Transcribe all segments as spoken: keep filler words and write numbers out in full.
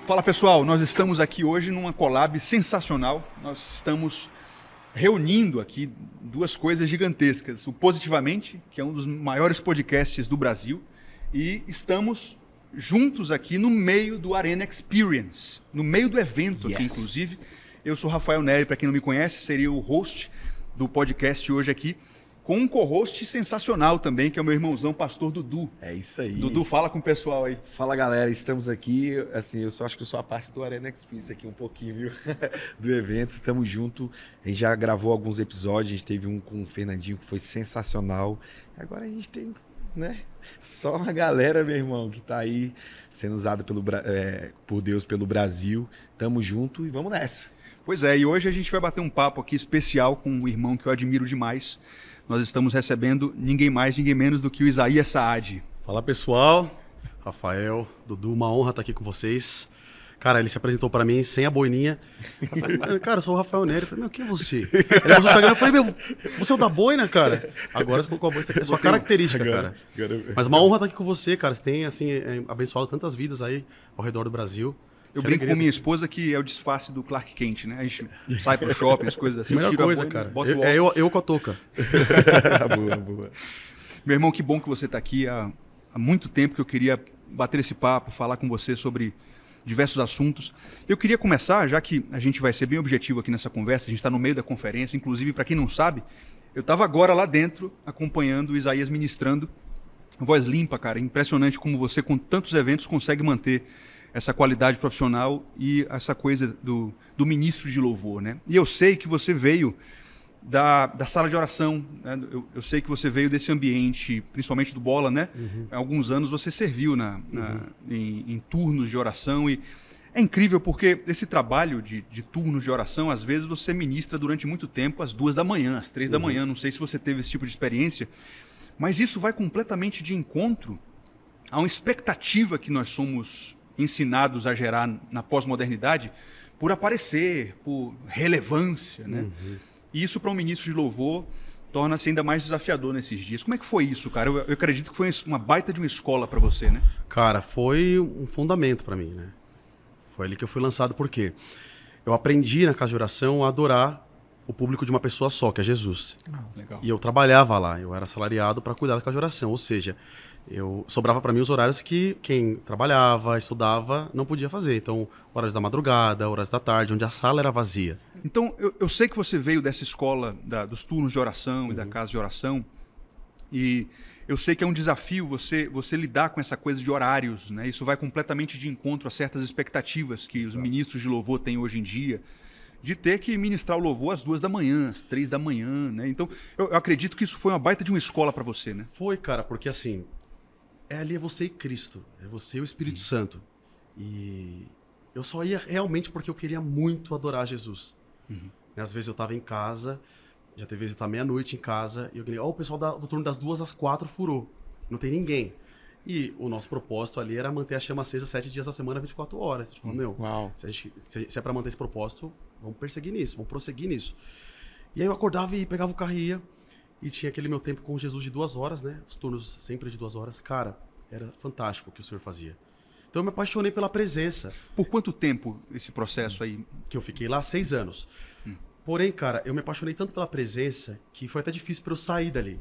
Fala pessoal, nós estamos aqui hoje numa collab sensacional. Nós estamos reunindo aqui duas coisas gigantescas. O Positivamente, que é um dos maiores podcasts do Brasil, e estamos juntos aqui no meio do Arena Experience, no meio do evento aqui, Yes. inclusive. Eu sou Rafael Neri, para quem não me conhece, seria o host do podcast hoje aqui, com um co-host sensacional também, que é o meu irmãozão, pastor Dudu. É isso aí. Dudu, fala com o pessoal aí. Fala, galera, estamos aqui, assim, eu só acho que eu sou a parte do Arena Experience aqui um pouquinho, viu? Do evento, tamo junto, a gente já gravou alguns episódios, a gente teve um com o Fernandinho que foi sensacional, agora a gente tem, né, só uma galera, meu irmão, que tá aí sendo usada pelo, é, por Deus pelo Brasil, tamo junto e vamos nessa. Pois é, e hoje a gente vai bater um papo aqui especial com um irmão que eu admiro demais. Nós estamos recebendo ninguém mais, ninguém menos do que o Isaías Saad. Fala pessoal, Rafael, Dudu, uma honra estar aqui com vocês. Cara, ele se apresentou para mim sem a boininha. Eu falei, cara, eu sou o Rafael Neri. Eu falei, meu, quem é você? Ele mostrou o Instagram, eu falei, meu, você é o da boina, cara? Agora você colocou a boina, isso aqui é sua característica, cara. Mas uma honra estar aqui com você, cara. Você tem, assim, abençoado tantas vidas aí ao redor do Brasil. Eu que brinco alegria. Com minha esposa que é o disfarce do Clark Kent, né? A gente sai pro shopping, as coisas assim. Melhor coisa, boina, cara. Eu, é eu, eu com a touca. Boa, boa. Meu irmão, que bom que você está aqui. Há, há muito tempo que eu queria bater esse papo, falar com você sobre diversos assuntos. Eu queria começar, já que a gente vai ser bem objetivo aqui nessa conversa, a gente está no meio da conferência, inclusive, para quem não sabe, eu estava agora lá dentro, acompanhando o Isaías ministrando. Voz limpa, cara. Impressionante como você, com tantos eventos, consegue manter essa qualidade profissional e essa coisa do, do ministro de louvor, né? E eu sei que você veio da, da sala de oração, né? eu, eu sei que você veio desse ambiente, principalmente do Bola, né? Uhum. Há alguns anos você serviu na, na, uhum. em, em turnos de oração e é incrível porque esse trabalho de, de turnos de oração, às vezes você ministra durante muito tempo, às duas da manhã, às três uhum. da manhã, não sei se você teve esse tipo de experiência, mas isso vai completamente de encontro a uma expectativa que nós somos ensinados a gerar na pós-modernidade por aparecer, por relevância, né? Uhum. E isso para um ministro de louvor torna-se ainda mais desafiador nesses dias. Como é que foi isso, cara? Eu, eu acredito que foi uma baita de uma escola para você, né? Cara, foi um fundamento para mim, né? Foi ali que eu fui lançado, por quê? Eu aprendi na casa de oração a adorar o público de uma pessoa só, que é Jesus. Ah, legal. E eu trabalhava lá, eu era assalariado para cuidar da casa de oração, ou seja, eu sobrava para mim os horários que quem trabalhava, estudava, não podia fazer. Então, horários da madrugada, horários da tarde, onde a sala era vazia. Então, eu, eu sei que você veio dessa escola da, dos turnos de oração uhum. e da casa de oração, e eu sei que é um desafio você, você lidar com essa coisa de horários, né? Isso vai completamente de encontro a certas expectativas que Exato. Os ministros de louvor têm hoje em dia, de ter que ministrar o louvor às duas da manhã, às três da manhã, né? Então, eu, eu acredito que isso foi uma baita de uma escola para você, né? Foi, cara, porque assim, é ali é você e Cristo, é você e o Espírito uhum. Santo. E eu só ia realmente porque eu queria muito adorar Jesus. Uhum. Às vezes eu estava em casa, já teve vezes eu estava meia-noite em casa, e eu ganhei, ó, oh, o pessoal da, do turno das duas às quatro furou, não tem ninguém. E o nosso propósito ali era manter a chama acesa sete dias da semana, vinte e quatro horas. A gente falou, meu, Uau. Se, a gente, se, se é para manter esse propósito, vamos perseguir nisso, vamos prosseguir nisso. E aí eu acordava e pegava o carro e ia, e tinha aquele meu tempo com Jesus de duas horas, né? Os turnos sempre de duas horas. Cara, era fantástico o que o Senhor fazia. Então eu me apaixonei pela presença. Por quanto tempo esse processo aí? Que eu fiquei lá seis anos. Hum. Porém, cara, eu me apaixonei tanto pela presença que foi até difícil para eu sair dali.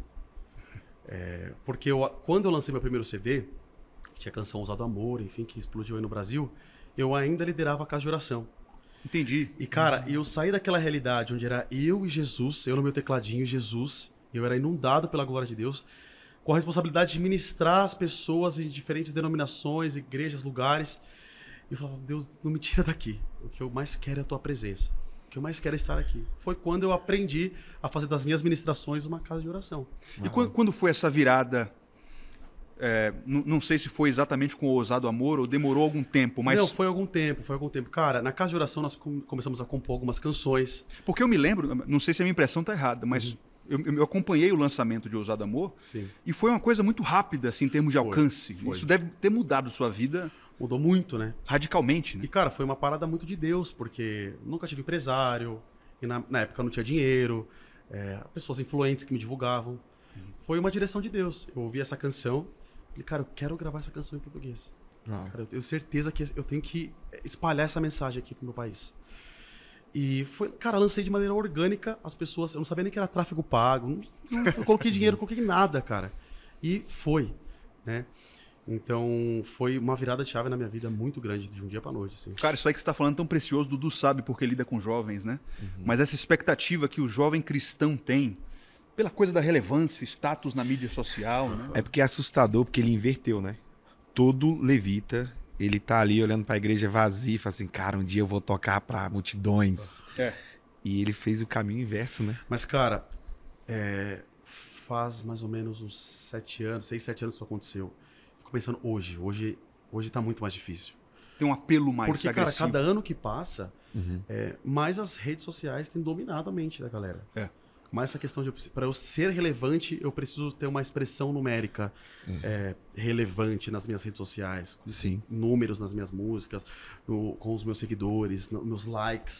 É, porque eu, quando eu lancei meu primeiro C D, que tinha a canção Ousado Amor, enfim, que explodiu aí no Brasil, eu ainda liderava a casa de oração. Entendi. E, cara, uhum. eu saí daquela realidade onde era eu e Jesus, eu no meu tecladinho e Jesus, eu era inundado pela glória de Deus, com a responsabilidade de ministrar as pessoas em diferentes denominações, igrejas, lugares. E eu falava, Deus, não me tira daqui. O que eu mais quero é a tua presença. O que eu mais quero é estar aqui. Foi quando eu aprendi a fazer das minhas ministrações uma casa de oração. E quando, quando foi essa virada? É, não, não sei se foi exatamente com o Ousado Amor ou demorou algum tempo, mas... Não, foi algum tempo, foi algum tempo. Cara, na casa de oração nós começamos a compor algumas canções. Porque eu me lembro, não sei se a minha impressão está errada, mas uhum. eu, eu acompanhei o lançamento de Ousado Amor. Sim. E foi uma coisa muito rápida, assim, em termos de foi, alcance. Foi. Isso deve ter mudado sua vida... Mudou muito, né? Radicalmente, né? E, cara, foi uma parada muito de Deus, porque nunca tive empresário, e na, na época não tinha dinheiro, é, pessoas influentes que me divulgavam. Uhum. Foi uma direção de Deus. Eu ouvi essa canção, falei, cara, eu quero gravar essa canção em português. Cara, eu tenho certeza que eu tenho que espalhar essa mensagem aqui pro meu país. E foi, cara, lancei de maneira orgânica as pessoas. Eu não sabia nem que era tráfego pago. Não, não coloquei dinheiro, coloquei nada, cara. E foi, né? Então, foi uma virada de chave na minha vida muito grande, de um dia pra noite. Assim. Cara, isso aí que você tá falando é tão precioso, Dudu sabe porque lida com jovens, né? Uhum. Mas essa expectativa que o jovem cristão tem, pela coisa da relevância, status na mídia social, né? É porque é assustador, porque ele inverteu, né? Todo levita, ele tá ali olhando pra igreja vazia e fala assim, cara, um dia eu vou tocar pra multidões. É. E ele fez o caminho inverso, né? Mas, cara, é, faz mais ou menos uns sete anos, seis, sete anos que isso aconteceu. Fico pensando hoje, hoje, hoje tá muito mais difícil. Tem um apelo mais Porque, agressivo. cara, cada ano que passa, Uhum. é, mais as redes sociais têm dominado a mente da galera. É. Mais essa questão de, para eu ser relevante, eu preciso ter uma expressão numérica é, relevante nas minhas redes sociais. Sim. Números nas minhas músicas, no, com os meus seguidores, no, meus likes.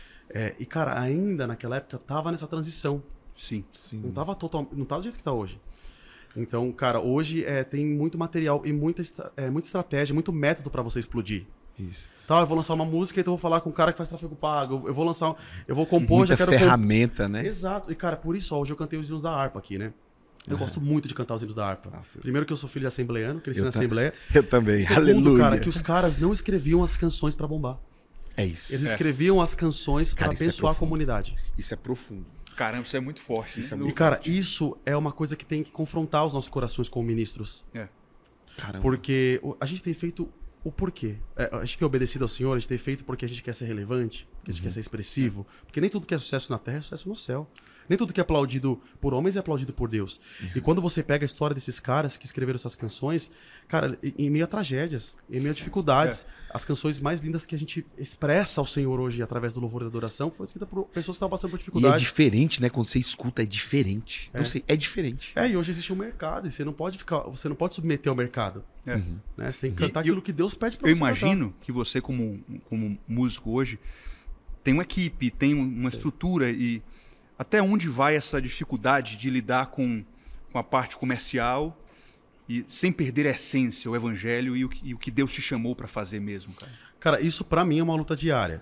É, e, cara, ainda naquela época tava nessa transição. Sim. Sim. Não tava total, não tava do jeito que tá hoje. Então, cara, hoje é, tem muito material e muita, estra- é, muita estratégia, muito método para você explodir. Isso. Tá, eu vou lançar uma música, então eu vou falar com um cara que faz tráfego pago. Eu vou lançar, eu vou compor, Muita já quero comp- ferramenta, né? Exato. E, cara, por isso, ó, hoje eu cantei os hinos da harpa aqui, né? Eu gosto muito de cantar os hinos da harpa. Nossa. Primeiro que eu sou filho de assembleano, cresci Eu na ta- assembleia. Eu também. Segundo, Aleluia. cara, que os caras não escreviam as canções pra bombar. É isso. Eles É. escreviam as canções pra Cara, isso é abençoar a profundo. comunidade. Isso é profundo. Caramba, isso é muito forte. Isso é né? muito E, cara, isso é uma coisa que tem que confrontar os nossos corações como ministros. É. Caramba. Porque o- a gente tem feito o porquê. É, a gente tem obedecido ao Senhor, a gente tem feito porque a gente quer ser relevante, porque a gente quer ser expressivo. Porque nem tudo que é sucesso na terra é sucesso no céu. Nem tudo que é aplaudido por homens é aplaudido por Deus. E quando você pega a história desses caras que escreveram essas canções, cara, em em meio a tragédias, em meio a dificuldades, as canções mais lindas que a gente expressa ao Senhor hoje através do louvor e da adoração foram escritas por pessoas que estavam passando por E é dificuldade. diferente, né? Quando você escuta, é diferente. É. Não sei, é diferente. É, e hoje existe um mercado, e você não pode ficar, você não pode submeter ao mercado. É. Né? Você tem que cantar E- e aquilo que Deus pede pra Eu você cantar. imagino que você, como, como músico hoje, tem uma equipe, tem uma estrutura e até onde vai essa dificuldade de lidar com, com a parte comercial e sem perder a essência, o evangelho e o, que- e o que Deus te chamou para fazer mesmo, cara? Cara, isso pra mim é uma luta diária.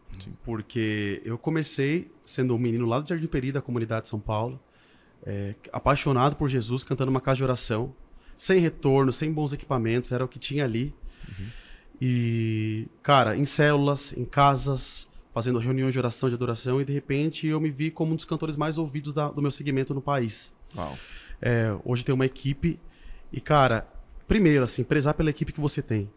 Porque eu comecei sendo um menino lá do Jardim Peri, da comunidade de São Paulo, é, apaixonado por Jesus, cantando uma casa de oração, sem retorno, sem bons equipamentos, era o que tinha ali. E, cara, em células, em casas, fazendo reuniões de oração, de adoração, e de repente eu me vi como um dos cantores mais ouvidos da- do meu segmento no país. Uau. É, hoje tem uma equipe e, cara, primeiro, assim, prezar pela equipe que você tem.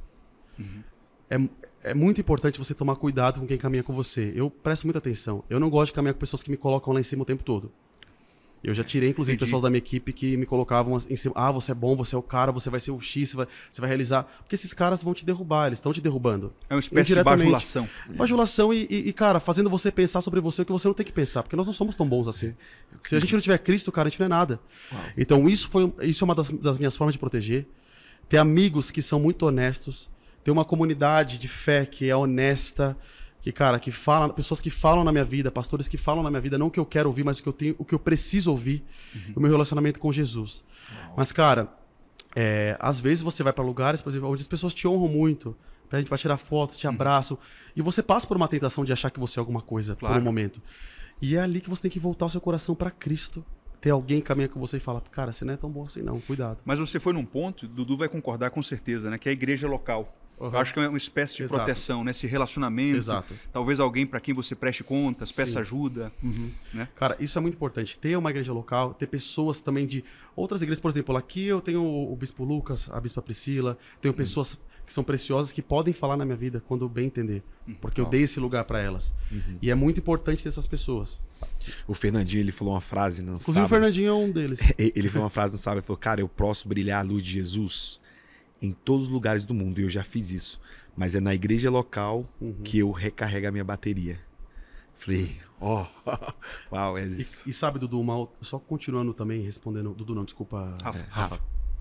É, é muito importante você tomar cuidado com quem caminha com você. Eu presto muita atenção. Eu não gosto de caminhar com pessoas que me colocam lá em cima o tempo todo. Eu já tirei, inclusive, Entendi. pessoas da minha equipe que me colocavam em cima. Ah, você é bom, você é o cara, você vai ser o X, você vai, você vai realizar. Porque esses caras vão te derrubar, eles estão te derrubando. É uma espécie de Indiretamente. bajulação. Bajulação e, e, e, cara, fazendo você pensar sobre você o que você não tem que pensar. Porque nós não somos tão bons assim. Se a gente não tiver Cristo, cara, a gente não é nada. Então, isso, foi, isso é uma das, das minhas formas de proteger. Ter amigos que são muito honestos. Ter uma comunidade de fé que é honesta. Que, cara, que fala, pessoas que falam na minha vida, pastores que falam na minha vida, não o que eu quero ouvir, mas o que eu tenho, o que eu preciso ouvir, o meu relacionamento com Jesus. Mas, cara, é, às vezes você vai para lugares, por exemplo, onde as pessoas te honram muito, a gente vai tirar fotos, te abraçam, e você passa por uma tentação de achar que você é alguma coisa por Claro. um momento. E é ali que você tem que voltar o seu coração para Cristo. Ter alguém que caminha com você e fala, cara, você não é tão bom assim não, cuidado. Mas você foi num ponto, Dudu vai concordar com certeza, né? Que é a igreja local. Uhum. Eu acho que é uma espécie de Exato. proteção, né? Esse relacionamento. Exato. Talvez alguém para quem você preste contas, peça Sim. ajuda. Né? Cara, isso é muito importante. Ter uma igreja local, ter pessoas também de outras igrejas. Por exemplo, aqui eu tenho o o Bispo Lucas, a Bispa Priscila, tenho pessoas que são preciosas que podem falar na minha vida quando eu bem entender. Porque eu dei esse lugar para elas. E é muito importante ter essas pessoas. O Fernandinho, ele falou uma frase no Inclusive sábado. o Fernandinho é um deles. Ele falou uma frase no sábado, ele falou, cara, eu posso brilhar a luz de Jesus em todos os lugares do mundo, e eu já fiz isso. Mas é na igreja local Uhum. que eu recarrego a minha bateria. Falei, ó, uau, é isso. E, e sabe, Dudu, uma, só continuando também, respondendo... Dudu não, desculpa. Rafa. é, Rafa.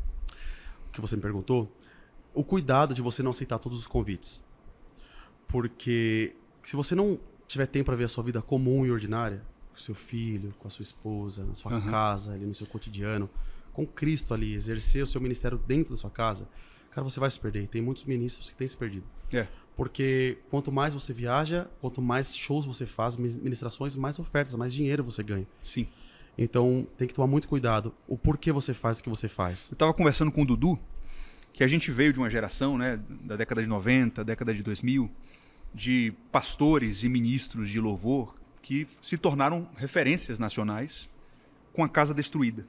O que você me perguntou. O cuidado de você não aceitar todos os convites. Porque se você não tiver tempo para ver a sua vida comum e ordinária, com seu filho, com a sua esposa, na sua Uhum. casa, ali no seu cotidiano, com Cristo ali, exercer o seu ministério dentro da sua casa, cara, você vai se perder. E tem muitos ministros que têm se perdido. É. Porque quanto mais você viaja, quanto mais shows você faz, ministrações, mais ofertas, mais dinheiro você ganha. Sim. Então, tem que tomar muito cuidado. O porquê você faz o que você faz. Eu estava conversando com o Dudu, que a gente veio de uma geração, né, da década de noventa, década de dois mil, de pastores e ministros de louvor que se tornaram referências nacionais com a casa destruída.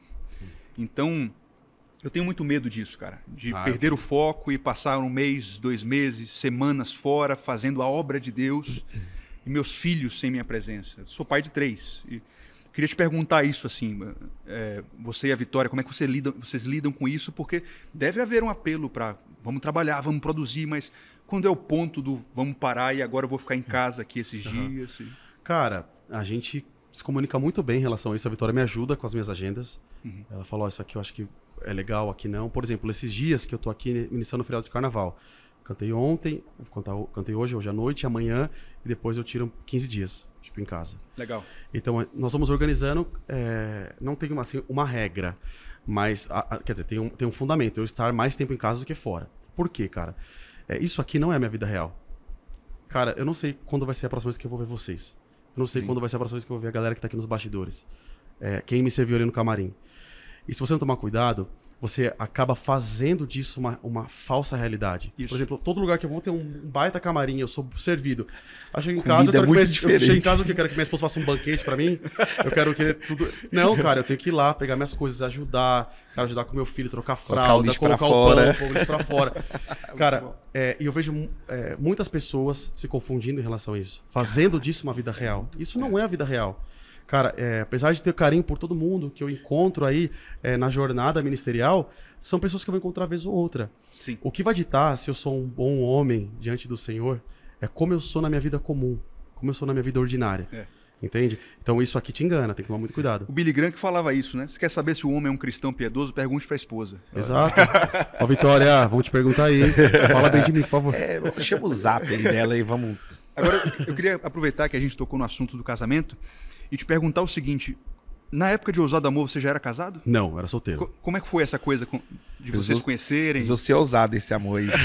Então, eu tenho muito medo disso, cara, de ah, perder eu... o foco e passar um mês, dois meses, semanas fora, fazendo a obra de Deus e meus filhos sem minha presença. Eu sou pai de três e queria te perguntar isso, assim, é, você e a Vitória, como é que você lida, vocês lidam com isso? Porque deve haver um apelo para vamos trabalhar, vamos produzir, mas quando é o ponto do vamos parar e agora eu vou ficar em casa aqui esses uhum. dias? E... Cara, a gente se comunica muito bem em relação a isso. A Vitória me ajuda com as minhas agendas. Uhum. Ela falou, oh, isso aqui eu acho que é legal, aqui não. Por exemplo, esses dias que eu tô aqui ministrando o feriado de carnaval. Cantei ontem, cantei hoje, hoje à noite, amanhã, e depois eu tiro quinze dias. Tipo, em casa. Legal. Então, nós vamos organizando, é, não tem uma, assim, uma regra, mas, a, a, quer dizer, tem um, tem um fundamento, eu estar mais tempo em casa do que fora. Por quê, cara? É, isso aqui não é a minha vida real. Cara, eu não sei quando vai ser a próxima vez que eu vou ver vocês. Eu não sei Sim. quando vai ser a próxima vez que eu vou ver a galera que tá aqui nos bastidores. É, quem me serviu ali no camarim. E se você não tomar cuidado, você acaba fazendo disso uma, uma falsa realidade. Isso. Por exemplo, todo lugar que eu vou ter um baita camarim, eu sou servido. Acho que em casa eu quero, é muito que minha, eu chego em diferente. casa eu quero que minha esposa faça um banquete pra mim. Eu quero que tudo... Não, cara, eu tenho que ir lá, pegar minhas coisas, ajudar. Quero ajudar com meu filho, trocar fralda, colocar, colocar o pão, pôr o lixo pra fora. Cara, é, e eu vejo é, muitas pessoas se confundindo em relação a isso. Fazendo Caraca, disso uma vida real. Isso não é a vida real. Cara, é, apesar de ter carinho por todo mundo que eu encontro aí é, na jornada ministerial, são pessoas que eu vou encontrar vez ou outra. Sim. O que vai ditar se eu sou um bom homem diante do Senhor é como eu sou na minha vida comum, como eu sou na minha vida ordinária. É. Entende? Então isso aqui te engana, tem que tomar muito cuidado. O Billy Graham que falava isso, né? Você quer saber se o homem é um cristão piedoso? Pergunte pra esposa. Exato. Ó, Vitória, vamos te perguntar aí. Fala bem de mim, por favor. É, chama o zap aí dela e vamos... Agora, eu queria aproveitar que a gente tocou no assunto do casamento e te perguntar o seguinte, na época de Ousado Amor, você já era casado? Não, era solteiro. Co- como é que foi essa coisa de vocês se conhecerem? Precisou ser ousado esse amor aí.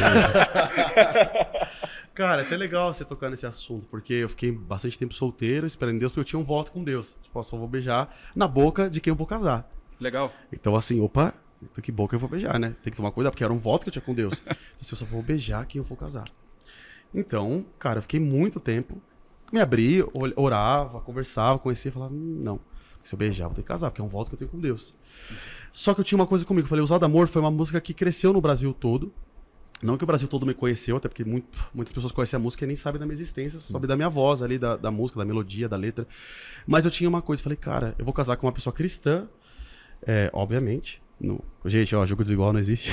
Cara, é até legal você tocar nesse assunto, porque eu fiquei bastante tempo solteiro, esperando em Deus, porque eu tinha um voto com Deus. Tipo, eu só vou beijar na boca de quem eu vou casar. Legal. Então assim, opa, que boca eu vou beijar, né? Tem que tomar cuidado, porque era um voto que eu tinha com Deus. Então assim, eu só vou beijar quem eu for casar. Então, cara, eu fiquei muito tempo, me abri, orava, conversava, conhecia, falava, hum, não, se eu beijar, vou ter que casar, porque é um voto que eu tenho com Deus. Só que eu tinha uma coisa comigo, eu falei, Ousado Amor foi uma música que cresceu no Brasil todo. Não que o Brasil todo me conheceu, até porque muito, muitas pessoas conhecem a música e nem sabem da minha existência, sabem da minha voz ali, da, da música, da melodia, da letra. Mas eu tinha uma coisa, falei, cara, eu vou casar com uma pessoa cristã, é, obviamente. No... Gente, ó, jogo desigual não existe.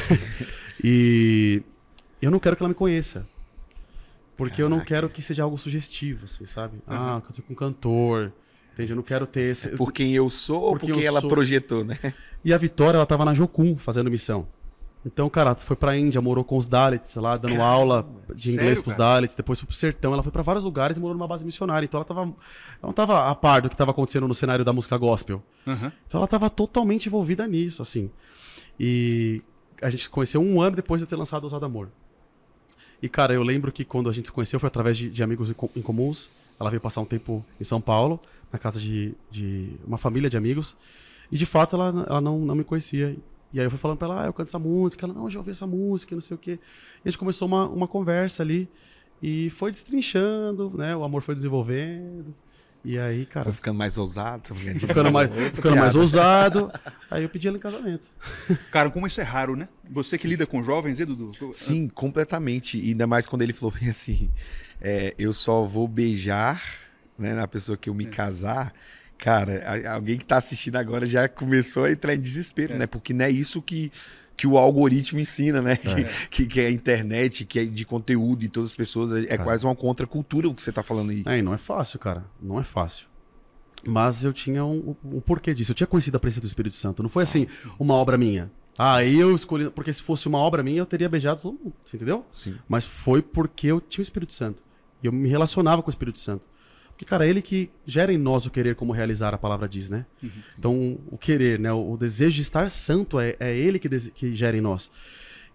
E eu não quero que ela me conheça. Porque Caraca. eu não quero que seja algo sugestivo, assim, sabe? Uhum. Ah, eu casei com um cantor, entende? Eu não quero ter esse... Por quem eu sou ou por quem ela sou... projetou, né? E a Vitória, ela tava na Jocum, fazendo missão. Então, cara, foi pra Índia, morou com os Dalits lá, dando Caramba, aula de inglês sério, pros cara? Dalits, depois foi pro sertão, ela foi pra vários lugares e morou numa base missionária. Então ela tava, ela não tava a par do que tava acontecendo no cenário da música gospel. Uhum. Então ela tava totalmente envolvida nisso, assim. E a gente se conheceu um ano depois de eu ter lançado Ousado Amor. E, cara, eu lembro que quando a gente se conheceu foi através de, de amigos em comuns. Ela veio passar um tempo em São Paulo, na casa de, de uma família de amigos. E, de fato, ela, ela não, não me conhecia. E aí eu fui falando pra ela, ah, eu canto essa música. Ela, não, já ouvi essa música, não sei o quê. E a gente começou uma, uma conversa ali. E foi destrinchando, né? O amor foi desenvolvendo. E aí, cara... Foi ficando mais ousado. Foi ficando mais, ficando mais ousado. Aí eu pedi ela em casamento. Cara, como isso é raro, né? Você que Sim. lida com jovens, hein, Dudu? Sim, completamente. E ainda mais quando ele falou assim, é, eu só vou beijar, né, na pessoa que eu me é. casar. Cara, alguém que tá assistindo agora já começou a entrar em desespero, é. né? Porque não é isso que... que o algoritmo ensina, né? É. Que, que, que é a internet, que é de conteúdo e todas as pessoas. É, é quase uma contracultura o que você tá falando aí. É, e não é fácil, cara. Não é fácil. Mas eu tinha um, um porquê disso. Eu tinha conhecido a presença do Espírito Santo. Não foi assim, uma obra minha. Ah, eu escolhi... Porque se fosse uma obra minha, eu teria beijado todo mundo. Você entendeu? Sim. Mas foi porque eu tinha o Espírito Santo. E eu me relacionava com o Espírito Santo. Porque, cara, é ele que gera em nós o querer como realizar, a palavra diz, né? Uhum. Então, o querer, né? O desejo de estar santo é, é ele que, dese... que gera em nós.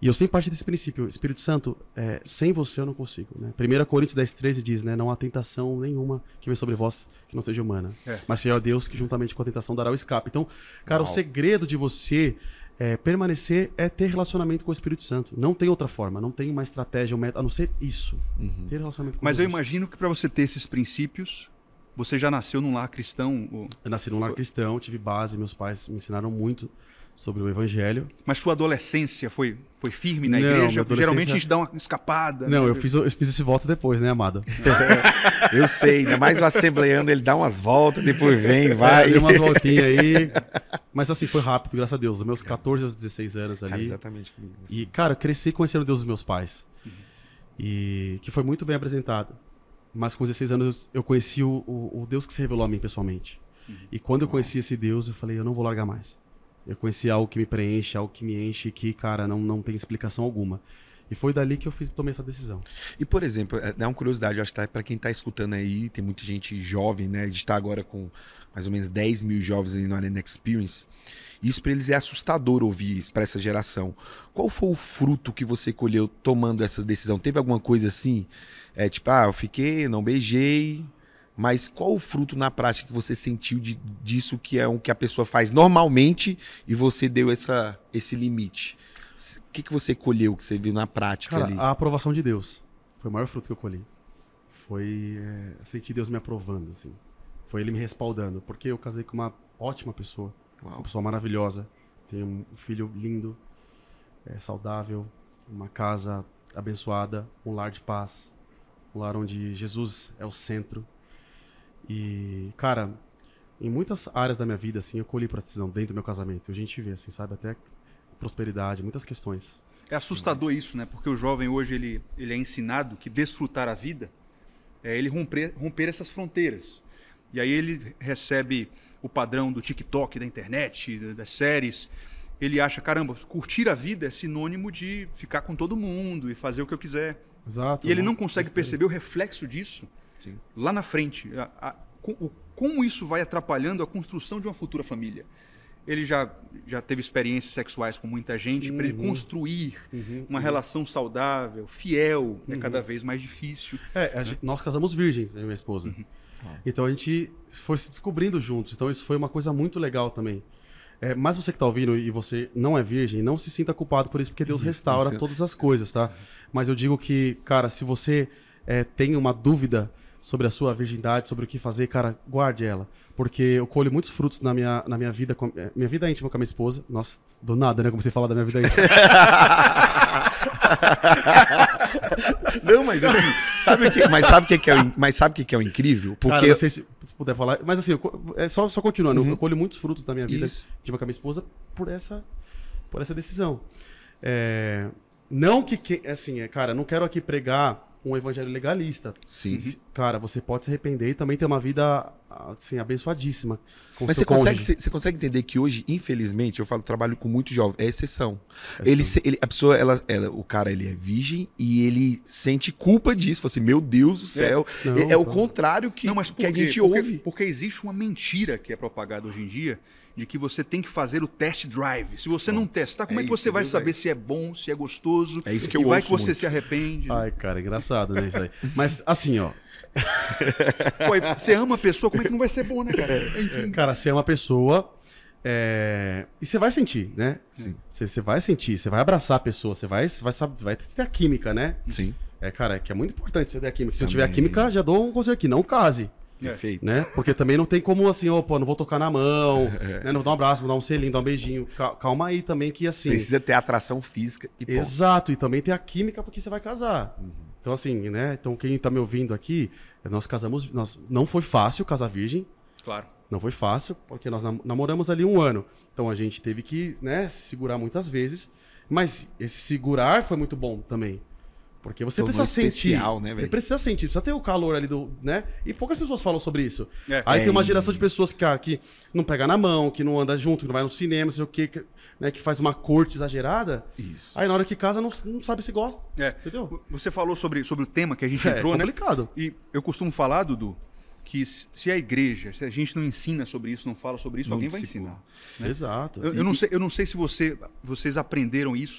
E eu sempre parti desse princípio, Espírito Santo, é, sem você eu não consigo, né? primeira Coríntios dez, treze diz, né? Não há tentação nenhuma que vem sobre vós que não seja humana. É. Mas fiel a Deus que juntamente com a tentação dará o escape. Então, cara, Uau. o segredo de você é, permanecer é ter relacionamento com o Espírito Santo. Não tem outra forma, não tem uma estratégia, um método, a não ser isso. Uhum. Ter relacionamento com Mas Deus. eu imagino que para você ter esses princípios, você já nasceu num lar cristão? Ou... Eu nasci num lar cristão, tive base, meus pais me ensinaram muito sobre o evangelho. Mas sua adolescência foi, foi firme na não, igreja? Adolescência... Geralmente a gente dá uma escapada. Não, né? eu fiz, eu fiz esse voto depois, né, amado? Eu sei, ainda mais o assembleando, ele dá umas voltas, depois vem, vai. É, deu umas voltinhas aí. Mas assim, foi rápido, graças a Deus. Dos meus catorze aos dezesseis anos ali. Cara, exatamente comigo. Assim. E, cara, eu cresci conhecendo o Deus dos meus pais. Uhum. E que foi muito bem apresentado. Mas com dezesseis anos eu conheci o, o, o Deus que se revelou a mim pessoalmente. Uhum. E quando eu conheci esse Deus, eu falei, eu não vou largar mais. Eu conheci algo que me preenche, algo que me enche, que, cara, não, não tem explicação alguma. E foi dali que eu fiz, tomei essa decisão. E, por exemplo, dá uma curiosidade, eu acho que tá, para quem está escutando aí, tem muita gente jovem, né? A gente está agora com mais ou menos dez mil jovens aí no Arena Experience. Isso para eles é assustador ouvir isso, para essa geração. Qual foi o fruto que você colheu tomando essa decisão? Teve alguma coisa assim? É, tipo, ah, eu fiquei, não beijei... Mas qual o fruto na prática que você sentiu de, disso que é o que a pessoa faz normalmente e você deu essa, esse limite? O que, que você colheu, que você viu na prática Cara, ali? A aprovação de Deus. Foi o maior fruto que eu colhi. Foi é, sentir Deus me aprovando, assim. Foi Ele me respaldando. Porque eu casei com uma ótima pessoa. Uau. Uma pessoa maravilhosa. Tenho um filho lindo, é, saudável, uma casa abençoada, um lar de paz. Um lar onde Jesus é o centro. E, cara, em muitas áreas da minha vida, assim, eu colhi pra decisão dentro do meu casamento. A gente vê, assim, sabe? Até prosperidade, muitas questões. É assustador isso, né? Porque o jovem hoje, ele, ele é ensinado que desfrutar a vida é ele romper, romper essas fronteiras. E aí ele recebe o padrão do TikTok, da internet, das séries. Ele acha, caramba, curtir a vida é sinônimo de ficar com todo mundo e fazer o que eu quiser. Exato. E ele não consegue perceber o reflexo disso. Sim. Lá na frente, a, a, o, como isso vai atrapalhando a construção de uma futura família. Ele já, já teve experiências sexuais com muita gente, uhum. para ele construir uhum. uma uhum. relação saudável, fiel, uhum. é cada vez mais difícil. É, a gente, nós casamos virgens, eu e minha esposa. Uhum. Ah. Então a gente foi se descobrindo juntos, então isso foi uma coisa muito legal também. É, mas você que está ouvindo e você não é virgem, não se sinta culpado por isso, porque Deus isso, restaura isso. todas as coisas, tá? Uhum. Mas eu digo que, cara, se você é, tem uma dúvida sobre a sua virgindade, sobre o que fazer, cara, guarde ela. Porque eu colho muitos frutos na minha, na minha vida, com, minha vida íntima com a minha esposa. Nossa, do nada, né? Comecei a falar da minha vida íntima. Não, mas assim, sabe o que, mas sabe o que, que é, mas sabe o que, que é o incrível? Porque cara, não sei se puder falar, mas assim, eu, é só, só continuando, uhum. eu colho muitos frutos da minha vida Isso. íntima com a minha esposa por essa, por essa decisão. É, não que, que, assim, é, cara, não quero aqui pregar um evangelho legalista. Sim. Cara, você pode se arrepender e também ter uma vida, assim, abençoadíssima. Com Mas você consegue, você, você consegue entender que hoje, infelizmente, eu falo, trabalho com muito jovem, é exceção. É ele, ele, a pessoa, ela, ela, o cara, ele é virgem e ele sente culpa disso. Fala assim, meu Deus do céu. É, não, é, é o contrário que, não, mas que a gente porque, ouve. Porque existe uma mentira que é propagada hoje em dia, de que você tem que fazer o test drive. Se você Pronto. não testar, como é, é que você isso, vai saber véio? se é bom, se é gostoso? É isso que e eu vai ouço que você muito. se arrepende. Ai, cara, engraçado, né, isso aí. Mas, assim, ó... Pô, você ama a pessoa, como é que não vai ser bom, né, cara? Enfim. Cara, você ama a pessoa é... e você vai sentir, né? Sim. Você, você vai sentir, você vai abraçar a pessoa, você vai, vai, vai ter a química, né? Sim. É, cara, é que é muito importante você ter a química. Se Também. não tiver a química, já dou um conselho aqui, não case. Perfeito. Né? Porque também não tem como assim, opa, não vou tocar na mão, é. né? Não vou dar um abraço, vou dar um selinho, dar um beijinho. Calma aí também que assim... Precisa ter atração física e ponto. Exato, e também ter a química porque você vai casar. Uhum. Então assim, né? Então quem tá me ouvindo aqui, nós casamos... Nós... Não foi fácil casar virgem. Claro. Não foi fácil, porque nós namoramos ali um ano. Então a gente teve que, né, se segurar muitas vezes. Mas esse segurar foi muito bom também. Porque você Tornou precisa especial, sentir, né, você velho? precisa sentir, precisa ter o calor ali do, né? E poucas pessoas falam sobre isso. É. Aí é tem uma isso. geração de pessoas que, cara, que não pega na mão, que não anda junto, que não vai no cinema, não sei o quê, que, né, que faz uma corte exagerada. Isso. Aí na hora que casa não, não sabe se gosta. É. Entendeu? Você falou sobre, sobre o tema que a gente É entrou, né? complicado. E eu costumo falar, Dudu, que se a igreja, se a gente não ensina sobre isso, não fala sobre isso, Não alguém vai discipula. ensinar. Né? Exato. Eu, eu, não sei, eu não sei se você, vocês aprenderam isso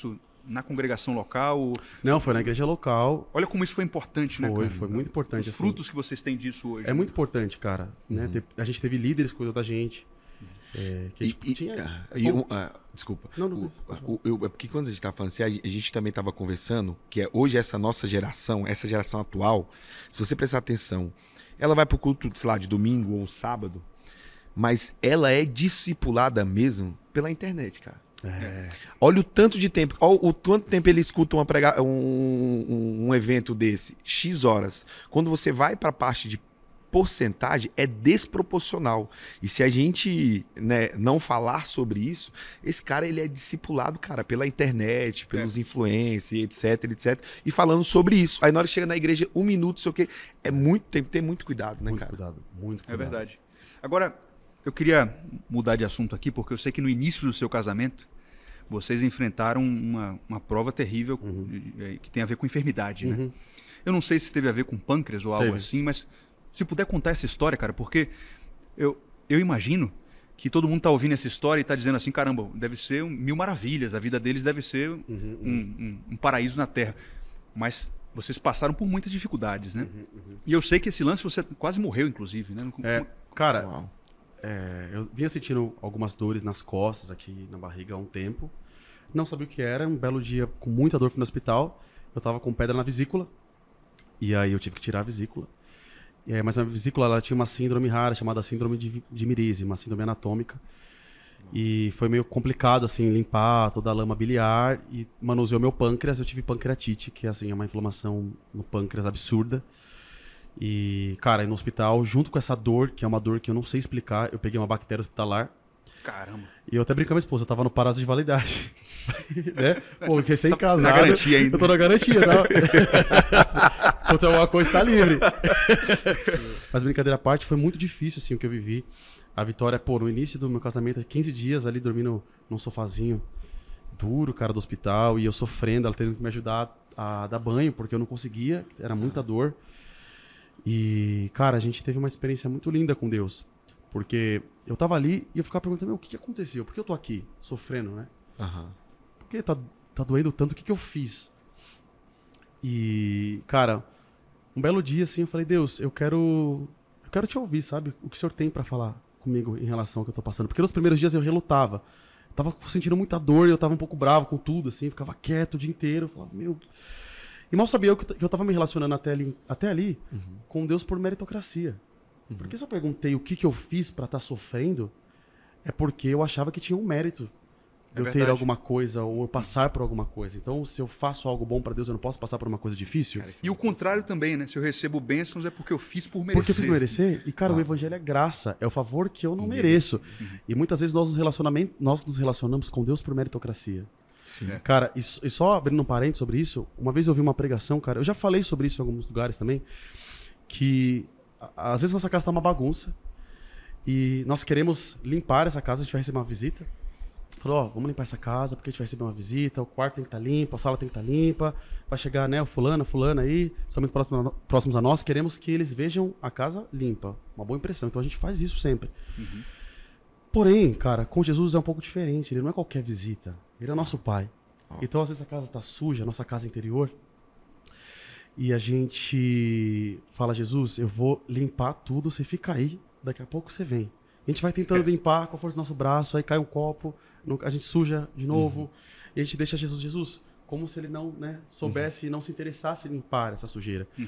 na congregação local? Não, foi na igreja local. Olha como isso foi importante, foi, né, cara? Foi, foi muito importante. Os assim. frutos que vocês têm disso hoje. É muito importante, cara. Uhum. Né? A gente teve líderes que cuidou da gente. É, que a gente e, tinha... e, e, um, uh, desculpa. Não, não, o, o, eu, é porque quando a gente estava falando assim, a gente também estava conversando que é, hoje essa nossa geração, essa geração atual, se você prestar atenção, ela vai para o culto, sei lá, de domingo ou um sábado, mas ela é discipulada mesmo pela internet, cara. É. Olha o tanto de tempo, olha o quanto tempo ele escuta uma prega, um, um, um evento desse, X horas. Quando você vai para a parte de porcentagem, é desproporcional. E se a gente, né, não falar sobre isso, esse cara ele é discipulado, cara, pela internet, pelos é. influencers, etc, etc. E falando sobre isso. Aí na hora que chega na igreja, um minuto, sei o quê, é muito, tem que ter muito cuidado, né, muito cara? Cuidado, muito cuidado. É verdade. Agora, eu queria mudar de assunto aqui, porque eu sei que no início do seu casamento, vocês enfrentaram uma, uma prova terrível uhum. que tem a ver com enfermidade, uhum. né? Eu não sei se teve a ver com pâncreas ou algo teve. assim, mas se puder contar essa história, cara, porque eu, eu imagino que todo mundo tá ouvindo essa história e tá dizendo assim, caramba, deve ser um, mil maravilhas, a vida deles deve ser uhum, um, uhum. Um, um paraíso na Terra. Mas vocês passaram por muitas dificuldades, né? Uhum, uhum. E eu sei que esse lance você quase morreu, inclusive, né? É, cara, é, eu vinha sentindo algumas dores nas costas, aqui na barriga há um tempo. Não sabia o que era, um belo dia com muita dor, fui no hospital, eu tava com pedra na vesícula, e aí eu tive que tirar a vesícula. É, mas a vesícula ela tinha uma síndrome rara chamada síndrome de, de Mirise, uma síndrome anatômica. E foi meio complicado assim limpar toda a lama biliar e manuseou meu pâncreas. Eu tive pancreatite, que assim, é uma inflamação no pâncreas absurda. E, cara, aí no hospital, junto com essa dor, que é uma dor que eu não sei explicar, eu peguei uma bactéria hospitalar. Caramba. E eu até brinquei com a minha esposa, eu tava no prazo de validade. Né? Pô, recém-casado. Na garantia ainda. Eu tô na garantia, tá? Se acontecer alguma coisa, tá livre. Mas brincadeira à parte, foi muito difícil, assim, o que eu vivi. A Vitória, pô, no início do meu casamento, quinze dias ali dormindo num sofazinho duro, cara, do hospital, e eu sofrendo, ela tendo que me ajudar a dar banho, porque eu não conseguia, era muita dor. E, cara, a gente teve uma experiência muito linda com Deus. Porque eu tava ali e eu ficava perguntando, meu, o que, que aconteceu? Por que eu tô aqui, sofrendo, né? Uhum. Por que tá, tá doendo tanto? O que, que eu fiz? E, cara, um belo dia, assim, eu falei, Deus, eu quero, eu quero te ouvir, sabe? O que o Senhor tem pra falar comigo em relação ao que eu tô passando. Porque nos primeiros dias eu relutava. Eu tava sentindo muita dor e eu tava um pouco bravo com tudo, assim. Ficava quieto o dia inteiro. Eu falava, meu... E mal sabia eu que eu tava me relacionando até ali, até ali uhum. com Deus por meritocracia. Uhum. Porque se eu perguntei o que, que eu fiz pra estar tá sofrendo, é porque eu achava que tinha um mérito de é eu ter alguma coisa ou eu passar por alguma coisa. Então, se eu faço algo bom pra Deus, eu não posso passar por uma coisa difícil? Cara, e o contrário também, né? Se eu recebo bênçãos é porque eu fiz por merecer. Porque eu fiz por merecer? E, cara, ah. o evangelho é graça. É o favor que eu não mereço. Uhum. E muitas vezes nós nos, relacionamentos, nós nos relacionamos com Deus por meritocracia. Sim. É. Cara, e, e só abrindo um parênteses sobre isso, uma vez eu vi uma pregação, cara, eu já falei sobre isso em alguns lugares também, que a, às vezes nossa casa tá uma bagunça e nós queremos limpar essa casa, a gente vai receber uma visita. Falou, ó, vamos limpar essa casa porque a gente vai receber uma visita, o quarto tem que estar tá limpo, a sala tem que estar tá limpa, vai chegar, né, o fulano, a fulana aí, são muito próximos, próximos a nós, queremos que eles vejam a casa limpa, uma boa impressão, então a gente faz isso sempre. Uhum. Porém, cara, com Jesus é um pouco diferente, ele não é qualquer visita, ele é nosso pai. Oh. Então às vezes a casa está suja, a nossa casa interior, e a gente fala, Jesus, eu vou limpar tudo, você fica aí, daqui a pouco você vem. A gente vai tentando limpar com a força do nosso braço, aí cai um copo, a gente suja de novo, uhum. e a gente deixa Jesus, Jesus, como se ele não, né, soubesse e uhum. não se interessasse em limpar essa sujeira. Uhum.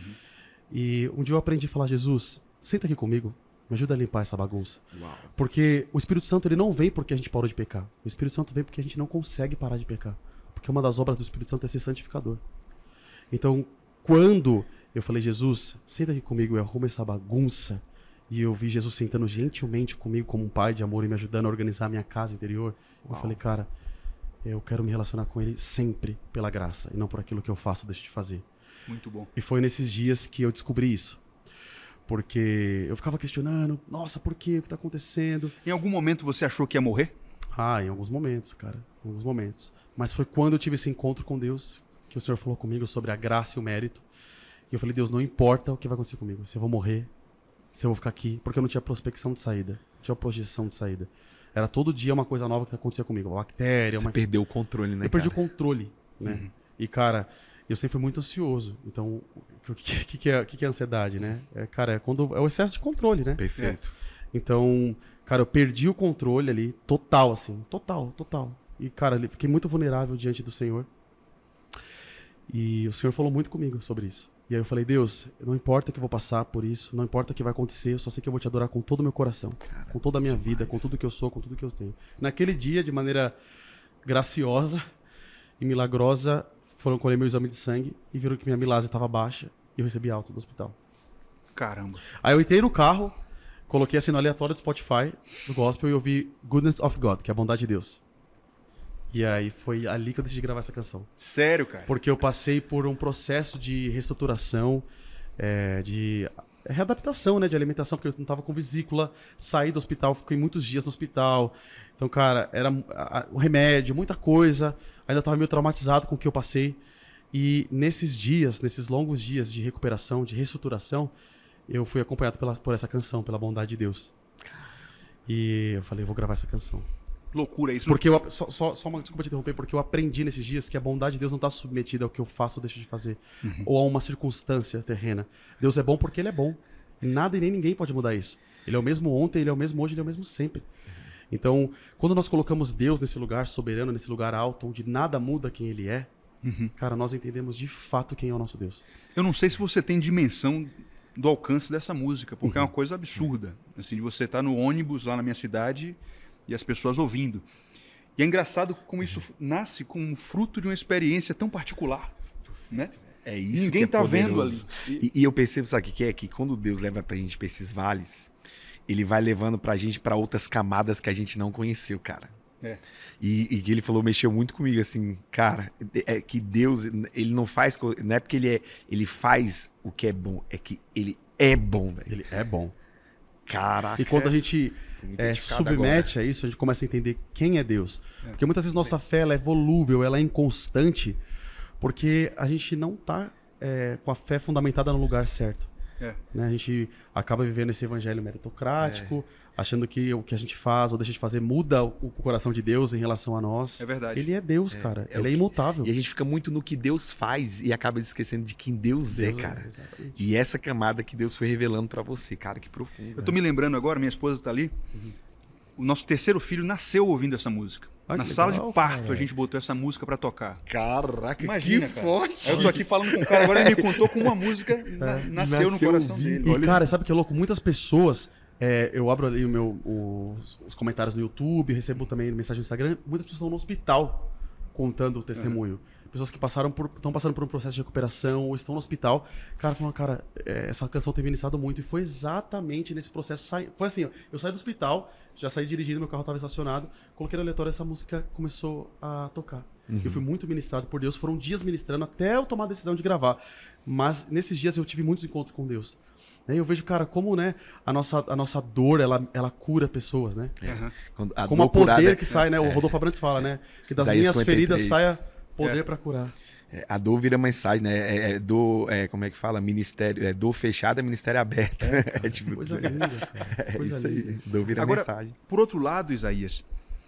E um dia eu aprendi a falar, Jesus, senta aqui comigo, me ajuda a limpar essa bagunça. Uau. Porque o Espírito Santo ele não vem porque a gente parou de pecar. O Espírito Santo vem porque a gente não consegue parar de pecar. Porque uma das obras do Espírito Santo é ser santificador. Então, quando eu falei, Jesus, senta aqui comigo e arruma essa bagunça, e eu vi Jesus sentando gentilmente comigo como um pai de amor e me ajudando a organizar a minha casa interior, Uau. eu falei, cara, eu quero me relacionar com ele sempre pela graça e não por aquilo que eu faço ou deixo de fazer. Muito bom. E foi nesses dias que eu descobri isso. Porque eu ficava questionando, nossa, por quê? O que tá acontecendo? Em algum momento você achou que ia morrer? Ah, em alguns momentos, cara. Em alguns momentos. Mas foi quando eu tive esse encontro com Deus que o Senhor falou comigo sobre a graça e o mérito. E eu falei, Deus, não importa o que vai acontecer comigo. Se eu vou morrer, se eu vou ficar aqui. Porque eu não tinha prospecção de saída. Não tinha projeção de saída. Era todo dia uma coisa nova que acontecia comigo. Uma bactéria. Você uma... perdeu o controle, né, Eu perdi cara? o controle. né? Uhum. E, cara, eu sempre fui muito ansioso. Então, o que, que, que, é, que, que é ansiedade, né? É, cara, é, quando, é o excesso de controle, né? Perfeito. É. Então, cara, eu perdi o controle ali, total, assim. Total, total. E, cara, eu fiquei muito vulnerável diante do Senhor. E o Senhor falou muito comigo sobre isso. E aí eu falei, Deus, não importa que eu vou passar por isso, não importa o que vai acontecer, eu só sei que eu vou te adorar com todo o meu coração, cara, com toda a minha demais. vida, com tudo que eu sou, com tudo que eu tenho. Naquele dia, de maneira graciosa e milagrosa, foram colher meu exame de sangue e viram que minha milase estava baixa e eu recebi alta do hospital. Caramba. Aí eu entrei no carro, coloquei assim no aleatório do Spotify, do gospel, e ouvi Goodness of God, que é a bondade de Deus. E aí foi ali que eu decidi gravar essa canção. Sério, cara? Porque eu passei por um processo de reestruturação, é, de readaptação, né, de alimentação, porque eu não tava com vesícula, saí do hospital, fiquei muitos dias no hospital. Então, cara, era o remédio, muita coisa. Ainda tava meio traumatizado com o que eu passei. E nesses dias, nesses longos dias de recuperação, de reestruturação, eu fui acompanhado pela, por essa canção, pela bondade de Deus. E eu falei, eu vou gravar essa canção. Loucura isso. Porque eu, só, só, só uma desculpa te interromper, porque eu aprendi nesses dias que a bondade de Deus não está submetida ao que eu faço ou deixo de fazer, uhum. ou a uma circunstância terrena. Deus é bom porque Ele é bom. E nada e nem ninguém pode mudar isso. Ele é o mesmo ontem, Ele é o mesmo hoje, Ele é o mesmo sempre. Então, quando nós colocamos Deus nesse lugar soberano, nesse lugar alto, onde nada muda quem Ele é, uhum. cara, nós entendemos de fato quem é o nosso Deus. Eu não sei se você tem dimensão do alcance dessa música, porque uhum. é uma coisa absurda. Assim, de você estar no ônibus lá na minha cidade e as pessoas ouvindo. E é engraçado como isso nasce como fruto de uma experiência tão particular, né? É isso. Ninguém que é tá vendo ali. E, e eu percebo, sabe o que é? Que quando Deus leva pra gente pra esses vales, Ele vai levando pra gente pra outras camadas que a gente não conheceu, cara. É. E, e que ele falou, mexeu muito comigo, assim, cara, é que Deus, Ele não faz, não é porque Ele é, Ele faz o que é bom, é que Ele é bom, velho. Ele é bom. Caraca. E quando a gente é, submete agora. a isso, a gente começa a entender quem é Deus. É. Porque muitas vezes nossa fé ela é volúvel, ela é inconstante, porque a gente não está é, com a fé fundamentada no lugar certo. É. Né? A gente acaba vivendo esse evangelho meritocrático, é. achando que o que a gente faz ou deixa de fazer muda o coração de Deus em relação a nós. É verdade. Ele é Deus, é. cara. É Ele é que... imutável. E a gente fica muito no que Deus faz e acaba esquecendo de quem Deus, Deus é, cara. É, exatamente. E essa camada que Deus foi revelando pra você, cara, que profundo. Eu tô me lembrando agora, minha esposa tá ali, uhum. o nosso terceiro filho nasceu ouvindo essa música. Ah, Na sala legal, de parto cara. a gente botou essa música pra tocar. Caraca, Imagina, que cara. forte! Eu tô aqui falando com o cara, agora ele me contou como uma música é. na, nasceu, nasceu no coração dele. E Olha cara, isso. sabe que é louco? Muitas pessoas, é, eu abro ali o meu, os, os comentários no YouTube, recebo também mensagem no Instagram, muitas pessoas estão no hospital contando o testemunho. Uhum. Pessoas que passaram por, estão passando por um processo de recuperação ou estão no hospital. Cara, falando, cara, é, essa canção tem me iniciado muito. E foi exatamente nesse processo. Sai, foi assim, ó, eu saí do hospital, já saí dirigindo, meu carro estava estacionado, coloquei no aleatório, essa música começou a tocar. Uhum. Eu fui muito ministrado por Deus. Foram dias ministrando até eu tomar a decisão de gravar. Mas nesses dias eu tive muitos encontros com Deus. E eu vejo, cara, como né, a, nossa, a nossa dor, ela, ela cura pessoas, né? Uhum. Quando a como a poder curada, que sai, né? O Rodolfo Abrantes fala, né? Que das minhas feridas saia poder é. para curar. É, a dor vira mensagem, né? É, é dor, é, como é que fala? Ministério, é dor fechada, ministério aberto. É, é tipo, coisa linda, cara. Coisa é isso linda. aí. Dor vira Agora, mensagem. Por outro lado, Isaías,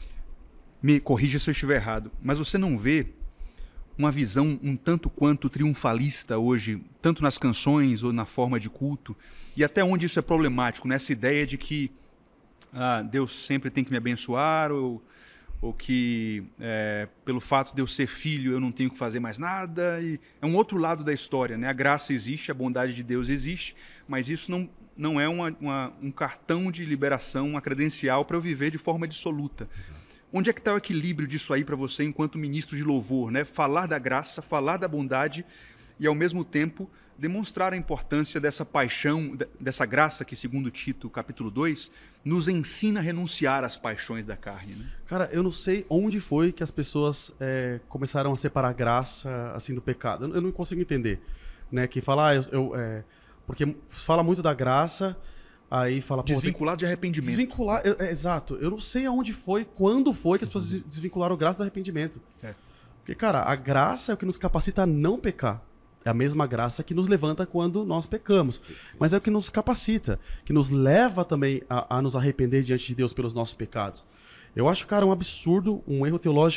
me corrija se eu estiver errado, mas você não vê uma visão um tanto quanto triunfalista hoje, tanto nas canções ou na forma de culto, e até onde isso é problemático, nessa ideia de que ah, Deus sempre tem que me abençoar, ou, ou que é, pelo fato de eu ser filho eu não tenho que fazer mais nada. E é um outro lado da história, né? A graça existe, a bondade de Deus existe, mas isso não, não é uma, uma, um cartão de liberação, uma credencial para eu viver de forma dissoluta. Exato. Onde é que está o equilíbrio disso aí para você enquanto ministro de louvor, né? Falar da graça, falar da bondade e ao mesmo tempo demonstrar a importância dessa paixão, dessa graça que, segundo Tito, capítulo dois, nos ensina a renunciar às paixões da carne. Né? Cara, eu não sei onde foi que as pessoas é, começaram a separar a graça assim, do pecado. Eu não consigo entender. Né? Que fala, ah, eu, eu, é, porque fala muito da graça, aí fala... Desvinculado de arrependimento. Desvincular, eu, é, exato. Eu não sei aonde foi, quando foi que as pessoas desvincularam a graça do arrependimento. É. Porque, cara, a graça é o que nos capacita a não pecar. É a mesma graça que nos levanta quando nós pecamos. Mas é o que nos capacita, que nos leva também a, a nos arrepender diante de Deus pelos nossos pecados. Eu acho, cara, um absurdo, um erro teológico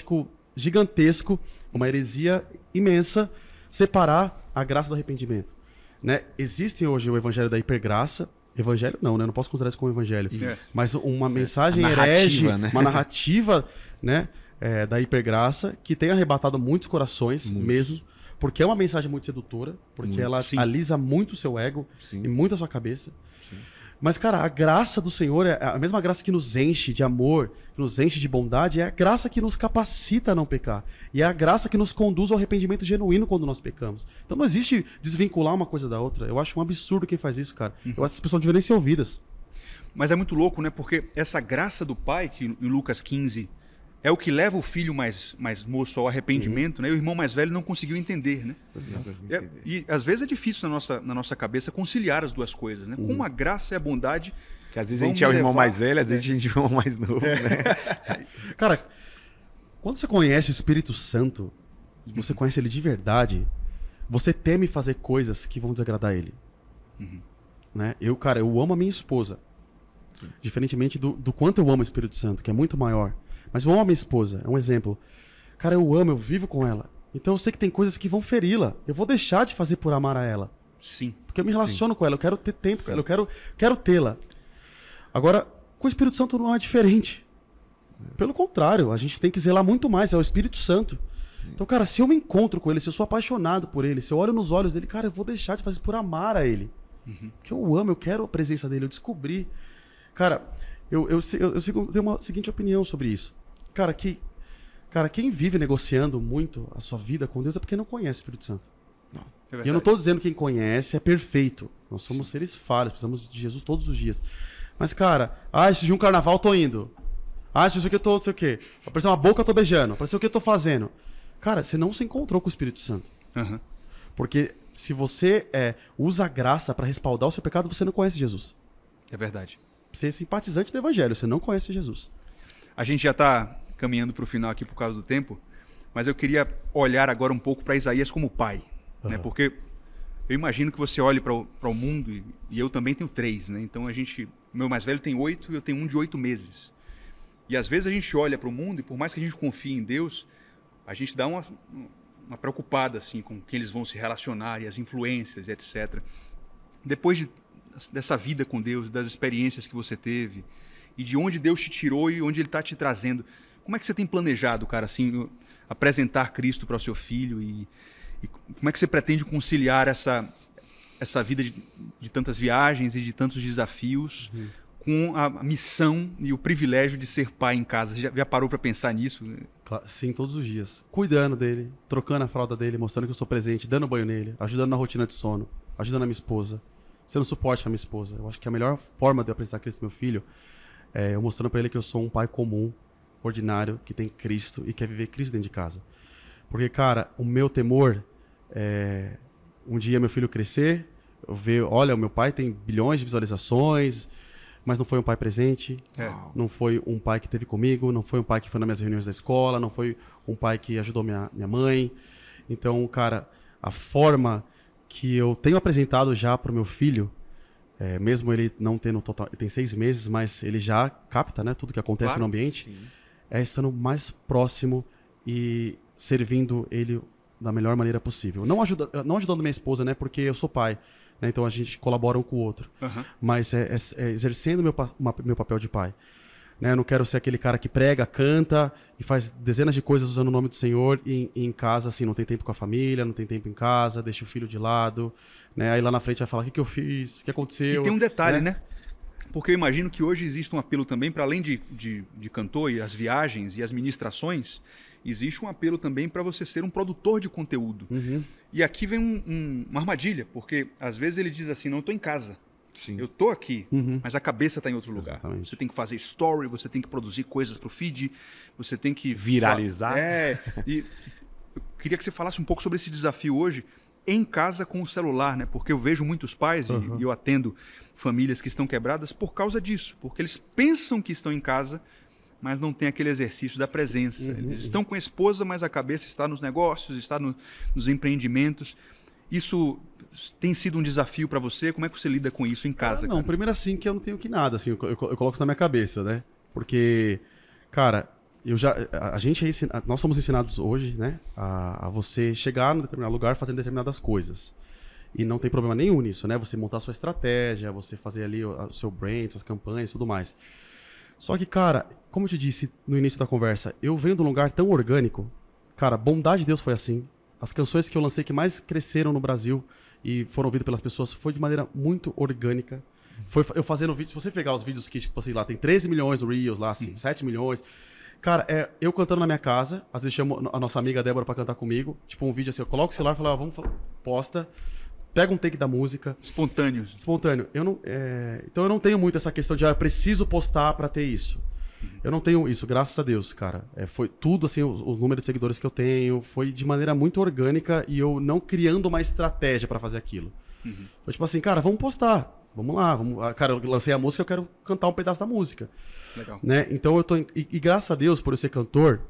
gigantesco, uma heresia imensa, separar a graça do arrependimento. Né? Existe hoje o evangelho da hipergraça. Evangelho não, né? Eu não posso considerar isso como evangelho. Isso. Mas uma Certo. mensagem A narrativa, herege, né? uma narrativa, né? É, da hipergraça, que tem arrebatado muitos corações Muitos. mesmo, porque é uma mensagem muito sedutora, porque Muito, ela sim. alisa muito o seu ego Sim. e muito a sua cabeça. Sim. Mas, cara, a graça do Senhor é a mesma graça que nos enche de amor, que nos enche de bondade, é a graça que nos capacita a não pecar. E é a graça que nos conduz ao arrependimento genuíno quando nós pecamos. Então não existe desvincular uma coisa da outra. Eu acho um absurdo quem faz isso, cara. Eu acho que as pessoas não deveriam nem ser ouvidas. Mas é muito louco, né? Porque essa graça do pai, que em Lucas quinze é o que leva o filho mais, mais moço ao arrependimento, né? E o irmão mais velho não conseguiu entender, né? Não consegui É, entender. e às vezes é difícil na nossa, na nossa cabeça conciliar as duas coisas, né? Como a graça e a bondade. Porque às vezes vão a gente é o me irmão levar- mais velho, às vezes a gente é o irmão mais novo, né? Cara, quando você conhece o Espírito Santo, você conhece ele de verdade, você teme fazer coisas que vão desagradar ele. Uhum. Né? Eu, cara, eu amo a minha esposa. Sim. Diferentemente do, do quanto eu amo o Espírito Santo, que é muito maior. Mas eu amo a minha esposa, é um exemplo. Cara, eu amo, eu vivo com ela. Então eu sei que tem coisas que vão feri-la. Eu vou deixar de fazer por amar a ela. Sim. Porque eu me relaciono com ela, eu quero ter tempo com ela, eu quero, quero tê-la. Agora, com o Espírito Santo não é diferente. Pelo contrário, a gente tem que zelar muito mais, é o Espírito Santo. Então, cara, se eu me encontro com ele, se eu sou apaixonado por ele, se eu olho nos olhos dele, cara, eu vou deixar de fazer por amar a ele. Uhum. Porque eu amo, eu quero a presença dele, eu descobri. Cara, eu, eu, eu, eu sigo- tenho uma seguinte opinião sobre isso. Cara, que, cara, quem vive negociando muito a sua vida com Deus é porque não conhece o Espírito Santo. É E eu não estou dizendo que quem conhece é perfeito. Nós somos seres falhos, precisamos de Jesus todos os dias. Mas, cara, ah, esse de um carnaval eu tô indo. Ah, se isso aqui eu tô, não sei o quê. Apareceu uma boca, eu tô beijando. Apareceu o que eu tô fazendo. Cara, você não se encontrou com o Espírito Santo. Uhum. Porque se você é, usa a graça para respaldar o seu pecado, você não conhece Jesus. É verdade. Você é simpatizante do Evangelho, você não conhece Jesus. A gente já está caminhando para o final aqui por causa do tempo, mas eu queria olhar agora um pouco para Isaías como pai, né? Aham. Porque eu imagino que você olhe para o, para o mundo, e, e eu também tenho três, né? Então a gente, o meu mais velho tem oito e eu tenho um de oito meses. E às vezes a gente olha para o mundo e por mais que a gente confie em Deus, a gente dá uma, uma preocupada assim com quem eles vão se relacionar e as influências, e etcétera. Depois de, dessa vida com Deus, das experiências que você teve e de onde Deus te tirou e onde Ele está te trazendo, como é que você tem planejado, cara, assim, apresentar Cristo para o seu filho e, e como é que você pretende conciliar essa, essa vida de, de tantas viagens e de tantos desafios Uhum. com a missão e o privilégio de ser pai em casa? Você já, já parou para pensar nisso? Cla- Sim, todos os dias. Cuidando dele, trocando a fralda dele, mostrando que eu sou presente, dando banho nele, ajudando na rotina de sono, ajudando a minha esposa, sendo suporte pra minha esposa. Eu acho que a melhor forma de eu apresentar Cristo pro meu filho é eu mostrando pra ele que eu sou um pai comum, ordinário, que tem Cristo e quer viver Cristo dentro de casa. Porque, cara, o meu temor é um dia meu filho crescer, eu ver, olha, o meu pai tem bilhões de visualizações, mas não foi um pai presente, É. não foi um pai que esteve comigo, não foi um pai que foi nas minhas reuniões da escola, não foi um pai que ajudou minha, minha mãe. Então, cara, a forma que eu tenho apresentado já para o meu filho, é, mesmo ele não tendo total, ele tem seis meses, mas ele já capta, né, tudo que acontece Claro. no ambiente, Sim. é estando mais próximo e servindo ele da melhor maneira possível. Não, ajuda, não ajudando minha esposa, né, porque eu sou pai, né, então a gente colabora um com o outro. Uhum. Mas é, é- é exercendo meu, pa- uma- meu papel de pai. Né? Eu não quero ser aquele cara que prega, canta e faz dezenas de coisas usando o nome do Senhor e, e em casa, assim, não tem tempo com a família, não tem tempo em casa, deixa o filho de lado. Né? Aí lá na frente vai falar, o que, que eu fiz? O que aconteceu? E tem um detalhe, né? né? Porque eu imagino que hoje existe um apelo também, para além de, de, de cantor e as viagens e as ministrações, existe um apelo também para você ser um produtor de conteúdo. Uhum. E aqui vem um- um- uma armadilha, porque às vezes ele diz assim, não, estou em casa, Sim. eu estou aqui, Uhum. mas a cabeça está em outro lugar. Exatamente. Você tem que fazer story, você tem que produzir coisas para o feed, você tem que... Viralizar. É, e eu queria que você falasse um pouco sobre esse desafio hoje, em casa com o celular, né? Porque eu vejo muitos pais, e- Uhum. e eu atendo famílias que estão quebradas por causa disso, porque eles pensam que estão em casa, mas não tem aquele exercício da presença. Uhum. Eles estão com a esposa, mas a cabeça está nos negócios, está no- nos empreendimentos. Isso tem sido um desafio para você? Como é que você lida com isso em casa? Ah, não, cara? primeiro assim que eu não tenho que nada, assim, eu, eu- eu coloco isso na minha cabeça, né? Porque, cara, eu já, a, a gente é ensinado, nós somos ensinados hoje, né, a, a você chegar em determinado lugar fazendo determinadas coisas. E não tem problema nenhum nisso, né? Você montar sua estratégia, você fazer ali o, o seu brand, suas campanhas e tudo mais. Só que, cara, como eu te disse no início da conversa, eu venho de um lugar tão orgânico. Cara, Bondade de Deus foi assim. As canções que eu lancei que mais cresceram no Brasil e foram ouvidas pelas pessoas foi de maneira muito orgânica. Foi eu fazendo vídeos, se você pegar os vídeos que, tipo assim, lá tem treze milhões no Reels, lá assim, sete milhões. Cara, é eu cantando na minha casa, às vezes chamo a nossa amiga Débora pra cantar comigo, tipo um vídeo assim, eu coloco o celular e falo, ah, vamos, posta, pega um take da música. Espontâneos. Espontâneo. Eu não, é... Então eu não tenho muito essa questão de, ah, eu preciso postar pra ter isso. Eu não tenho isso, graças a Deus, cara. É, foi tudo, assim, os, os números de seguidores que eu tenho, foi de maneira muito orgânica e eu não criando uma estratégia pra fazer aquilo. Uhum. Foi tipo assim, cara, vamos postar. Vamos lá, vamos... Cara, eu lancei a música, eu quero cantar um pedaço da música. Legal. Né? Então eu tô... E, e graças a Deus, por eu ser cantor,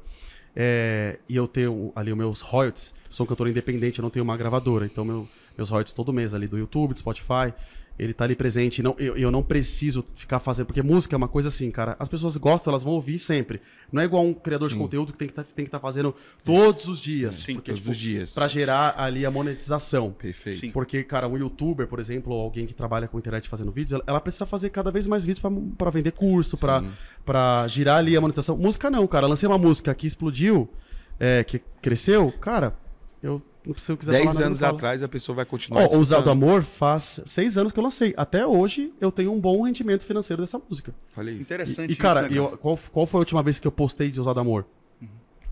é... e eu tenho ali os meus royalties, eu sou um cantor independente, eu não tenho uma gravadora, então meu, meus royalties todo mês ali do YouTube, do Spotify, ele tá ali presente. Não, eu, eu não preciso ficar fazendo... Porque música é uma coisa assim, cara. As pessoas gostam, elas vão ouvir sempre. Não é igual um criador Sim. de conteúdo que tem que tá, tem que estar tá fazendo todos os dias. Sim, porque, todos tipo, os dias. Pra gerar ali a monetização. Perfeito. Sim. Porque, cara, um youtuber, por exemplo, ou alguém que trabalha com internet fazendo vídeos, ela, ela precisa fazer cada vez mais vídeos pra, pra vender curso, pra, pra girar ali a monetização. Música não, cara. Eu lancei uma música que explodiu, é, que cresceu. Cara, eu... Se eu quiser Dez falar, anos atrás a pessoa vai continuar oh, Ousado Amor faz seis anos que eu lancei. Até hoje eu tenho um bom rendimento financeiro dessa música. Olha isso. Interessante. E, e cara, isso, né, eu, qual, qual foi a última vez que eu postei de Ousado Amor? Uhum.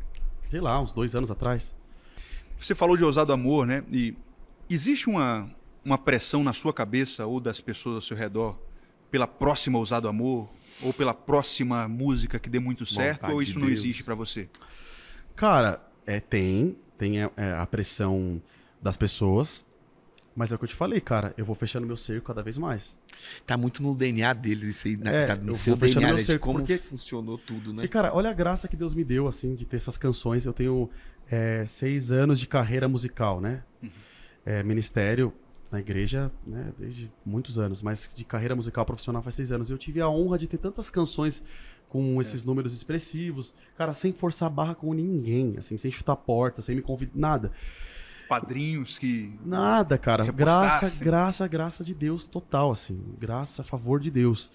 Sei lá, uns dois anos atrás. Você falou de Ousado Amor, né? E existe uma, uma pressão na sua cabeça ou das pessoas ao seu redor pela próxima Ousado Amor? Ou pela próxima música que dê muito certo? Vontade ou isso de não Deus. Existe pra você? Cara, é, tem... Tem é, a pressão das pessoas, mas é o que eu te falei, cara. Eu vou fechando meu cerco cada vez mais. Tá muito no D N A deles, isso aí. É, tá no eu seu vou fechando D N A, meu cerco, de como porque... funcionou tudo, né? E, cara, olha a graça que Deus me deu, assim, de ter essas canções. Eu tenho é, seis anos de carreira musical, né? Uhum. É, ministério na igreja, né? Desde muitos anos, mas de carreira musical profissional faz seis anos. Eu tive a honra de ter tantas canções com esses é. números expressivos, cara, sem forçar a barra com ninguém, assim, sem chutar porta, sem me convidar, nada. Padrinhos que... Nada, cara. Graça, graça, graça de Deus total, assim. Graça, a favor de Deus.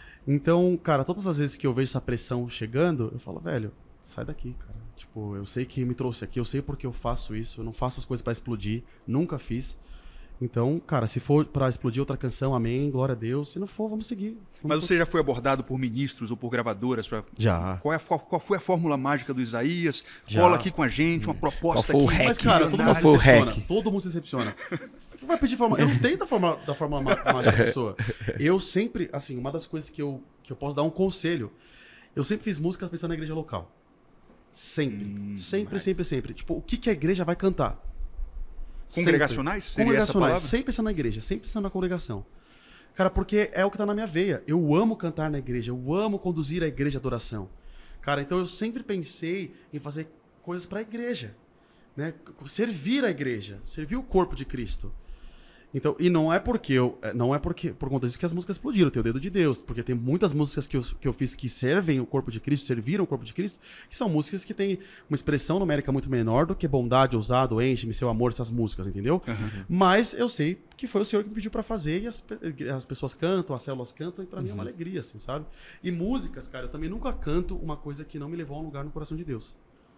Então, cara, todas as vezes que eu vejo essa pressão chegando, eu falo, velho, sai daqui, cara. Tipo, eu sei que me trouxe aqui, eu sei porque eu faço isso, eu não faço as coisas pra explodir, nunca fiz. Então, cara, se for pra explodir outra canção, amém, glória a Deus. Se não for, vamos seguir. Vamos Mas você já foi abordado por ministros ou por gravadoras? Pra... Já. Qual, é a, qual foi a fórmula mágica do Isaías? Já. Cola aqui com a gente, uma proposta qual foi aqui. O hack? Mas, cara, todo mundo se foi decepciona. hack? Todo mundo se decepciona. Vai pedir fórmula. Eu não tenho da fórmula, da fórmula mágica da pessoa. Eu sempre, assim, uma das coisas que eu, que eu posso dar um conselho, eu sempre fiz músicas pensando na igreja local. Sempre. Hum, sempre, mas... sempre, sempre. Tipo, o que, que a igreja vai cantar? Congregacionais? Sempre. Congregacionais, sempre pensando na igreja, sempre pensando na congregação. Cara, porque é o que tá na minha veia. Eu amo cantar na igreja, eu amo conduzir a igreja à adoração. Cara, então eu sempre pensei em fazer coisas para a igreja, né? Servir a igreja, servir o corpo de Cristo. Então, e não é porque eu, não é porque por conta disso que as músicas explodiram, tem o dedo de Deus, porque tem muitas músicas que eu, que eu fiz que servem o corpo de Cristo, serviram o corpo de Cristo, que são músicas que têm uma expressão numérica muito menor do que bondade, ousado, enche-me, seu amor, essas músicas, entendeu? Uhum. Mas eu sei que foi o Senhor que me pediu pra fazer e as, as pessoas cantam, as células cantam e pra uhum. mim é uma alegria, assim, sabe? E músicas, cara, eu também nunca canto uma coisa que não me levou a um lugar no coração de Deus.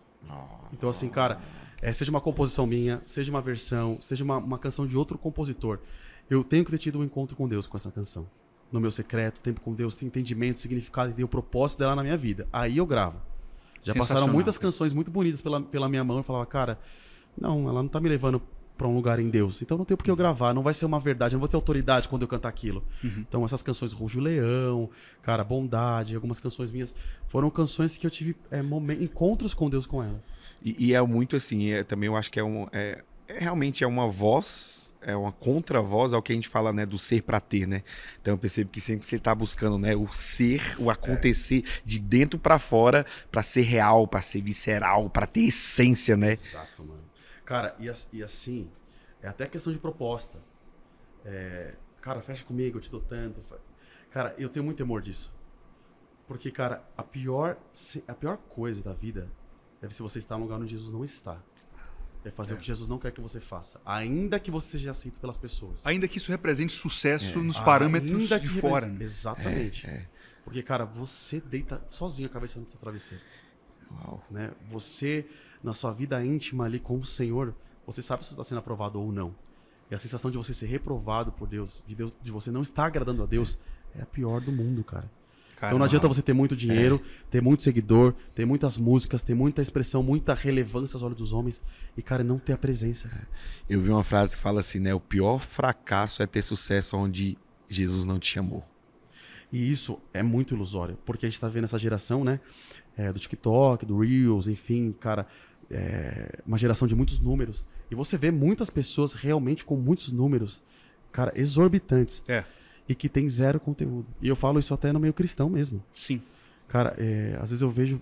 Então, assim, cara, é, seja uma composição minha, seja uma versão, seja uma, uma canção de outro compositor, eu tenho que ter tido um encontro com Deus com essa canção. No meu secreto, tempo com Deus, tem entendimento, significado e o propósito dela na minha vida. Aí eu gravo. Já passaram muitas canções muito bonitas pela, pela minha mão e eu falava, cara, não, ela não tá me levando pra um lugar em Deus. Então não tem por que eu gravar, não vai ser uma verdade, eu não vou ter autoridade quando eu cantar aquilo. Uhum. Então essas canções, Ruge o Leão, cara, Bondade, algumas canções minhas, foram canções que eu tive é, momentos, encontros com Deus com elas. E, e é muito assim, é, também eu acho que é, um, é, é realmente é uma voz, é uma contra-voz ao que a gente fala, né, do ser pra ter, né? Então eu percebo que sempre você tá buscando, né, o ser, o acontecer é. de dentro pra fora, pra ser real, pra ser visceral, pra ter essência, né? Exato, mano. Cara, e, e assim, é até questão de proposta. É, cara, fecha comigo, eu te dou tanto. Cara, eu tenho muito temor disso. Porque, cara, a pior, a pior coisa da vida deve ser você estar num lugar onde Jesus não está. É fazer é. o que Jesus não quer que você faça. Ainda que você seja aceito pelas pessoas. Ainda que isso represente sucesso é. nos parâmetros de fora. Né? Exatamente. É. É. Porque, cara, você deita sozinho a cabeça no seu travesseiro. Uau. Né? Você, na sua vida íntima ali com o Senhor, você sabe se você está sendo aprovado ou não. E a sensação de você ser reprovado por Deus, de, Deus, de você não estar agradando a Deus, é a pior do mundo, cara. Caramba. Então não adianta você ter muito dinheiro, é. ter muito seguidor, ter muitas músicas, ter muita expressão, muita relevância aos olhos dos homens e, cara, não ter a presença. Eu vi uma frase que fala assim, né? O pior fracasso é ter sucesso onde Jesus não te chamou. E isso é muito ilusório, porque a gente tá vendo essa geração, né? É, do TikTok, do Reels, enfim, cara, é uma geração de muitos números. E você vê muitas pessoas realmente com muitos números, cara, exorbitantes. É. E que tem zero conteúdo. E eu falo isso até no meio cristão mesmo. Sim. Cara, é, às vezes eu vejo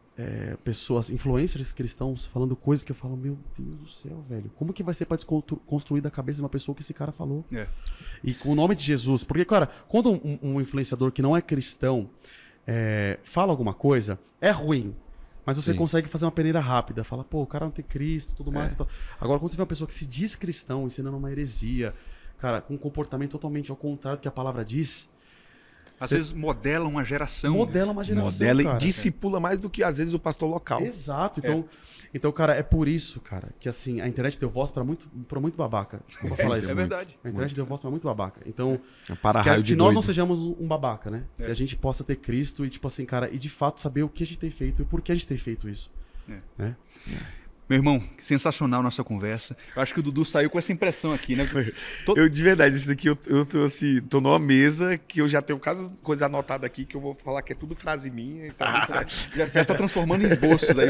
é, pessoas, influencers cristãos, falando coisas que eu falo, meu Deus do céu, velho. Como que vai ser pra desconstruir da cabeça de uma pessoa que esse cara falou? É. E com o nome de Jesus. Porque, cara, quando um, um influenciador que não é cristão é, fala alguma coisa, é ruim. Mas você Sim. consegue fazer uma peneira rápida. Fala, pô, o cara não tem Cristo, tudo mais. É. E tal. Agora, quando você vê uma pessoa que se diz cristão, ensinando uma heresia, cara, com um comportamento totalmente ao contrário do que a palavra diz. Às você... vezes modela uma geração. Modela uma geração, Modela cara. e discipula mais do que, às vezes, o pastor local. Exato. Então, é. então, cara, é por isso, cara, que assim, a internet deu voz pra muito, pra muito babaca. Desculpa falar é, isso. É verdade. A internet muito. deu voz pra muito babaca. Então, é para que, raio que de nós doido. não sejamos um babaca, né? É. Que a gente possa ter Cristo e, tipo assim, cara, e de fato saber o que a gente tem feito e por que a gente tem feito isso. É. Né? É. Meu irmão, sensacional nossa conversa. Eu acho que o Dudu saiu com essa impressão aqui, né? Tô... Eu, de verdade, isso aqui eu, eu tô, assim, tô numa mesa que eu já tenho coisa anotada aqui que eu vou falar que é tudo frase minha. Então, ah, já, já tá transformando em esboços aí.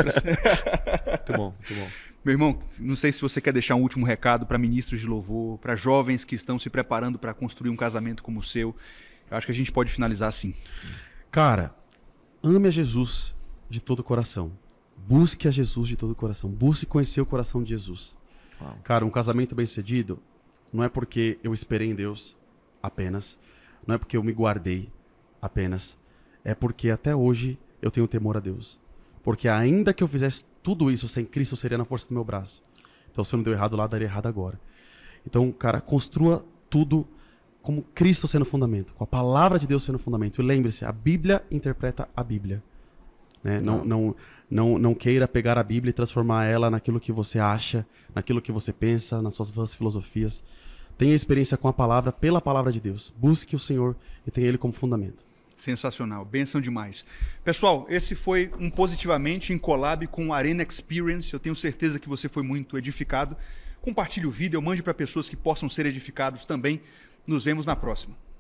Muito bom, muito bom. Meu irmão, não sei se você quer deixar um último recado para ministros de louvor, para jovens que estão se preparando para construir um casamento como o seu. Eu acho que a gente pode finalizar assim. Cara, ame a Jesus de todo o coração. Busque a Jesus de todo o coração. Busque conhecer o coração de Jesus. Uau. Cara, um casamento bem sucedido não é porque eu esperei em Deus apenas. Não é porque eu me guardei apenas. É porque até hoje eu tenho temor a Deus. Porque ainda que eu fizesse tudo isso sem Cristo, eu seria na força do meu braço. Então se eu não deu errado lá, daria errado agora. Então, cara, construa tudo como Cristo sendo o fundamento. Com a palavra de Deus sendo o fundamento. E lembre-se, a Bíblia interpreta a Bíblia. Né? Não, não, não, não queira pegar a Bíblia e transformar ela naquilo que você acha, naquilo que você pensa, nas suas vãs filosofias. Tenha experiência com a palavra, pela palavra de Deus. Busque o Senhor e tenha Ele como fundamento. Sensacional, bênção demais. Pessoal, esse foi um Positivamente em collab com o Arena Experience. Eu tenho certeza que você foi muito edificado. Compartilhe o vídeo, mande para pessoas que possam ser edificados também. Nos vemos na próxima.